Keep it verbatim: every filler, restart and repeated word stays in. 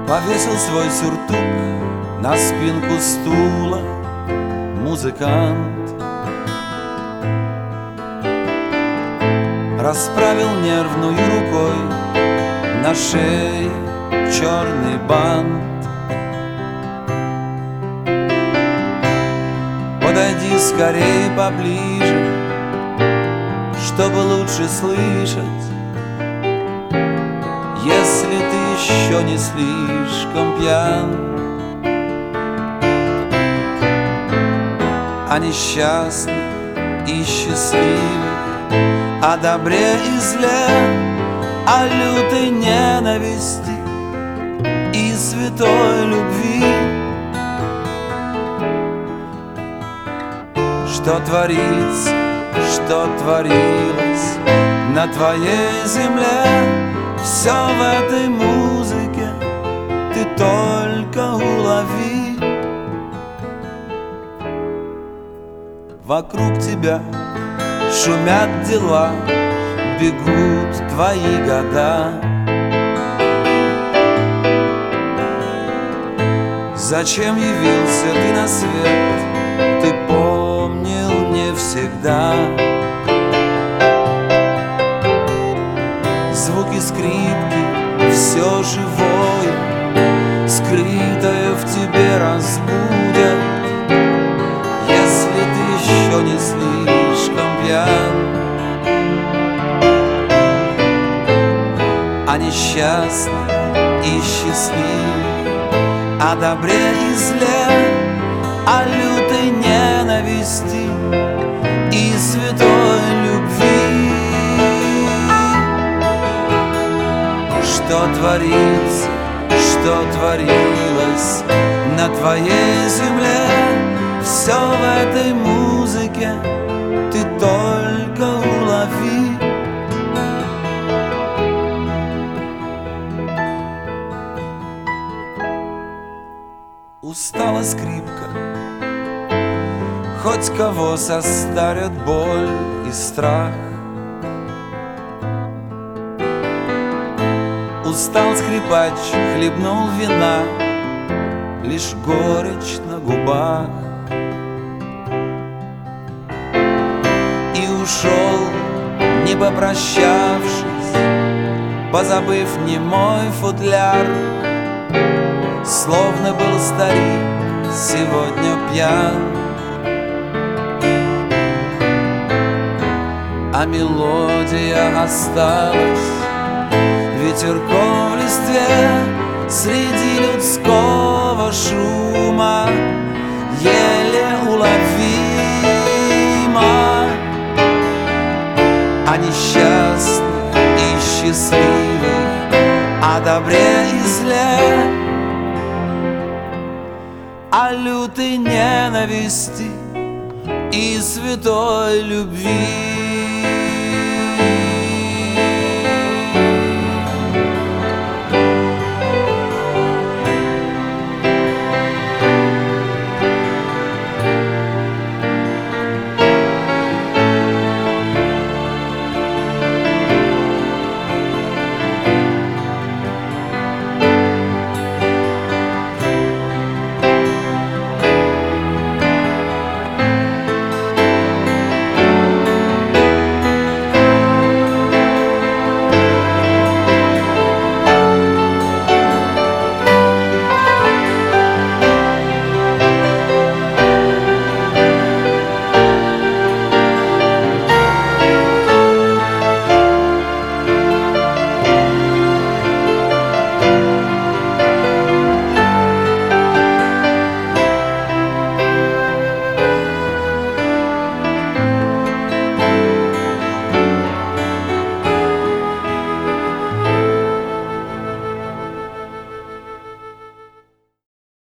Повесил свой сюртук на спинку стула музыкант, расправил нервной рукой на шее черный бант. Подойди скорее поближе, чтобы лучше слышать, если ты еще не слишком пьян. О несчастных и счастливых, о добре и зле, о лютой ненависти и святой любви. Что творится, что творилось на твоей земле, все в этой музыке ты только улови. Вокруг тебя шумят дела, бегут твои года. Зачем явился ты на свет, ты помнил не всегда. Звуки скрипки, все живое, скрытое в тебе разбудят, если ты еще не слишком пьян. О несчастных и счастливых, о добре и зле, о лютой ненависти и святой любви. Что творится, что творилось на твоей земле, все в этой музыке ты только улови. Устала скрипка, хоть кого состарят боль и страх. Устал скрипач, хлебнул вина, лишь горечь на губах. И ушел, не попрощавшись, позабыв немой футляр. Словно был старик сегодня пьян, а мелодия осталась ветерком в листве среди людского шума, еле уловима. О несчастных и счастливых, о добре и зле, о лютой ненависти и святой любви.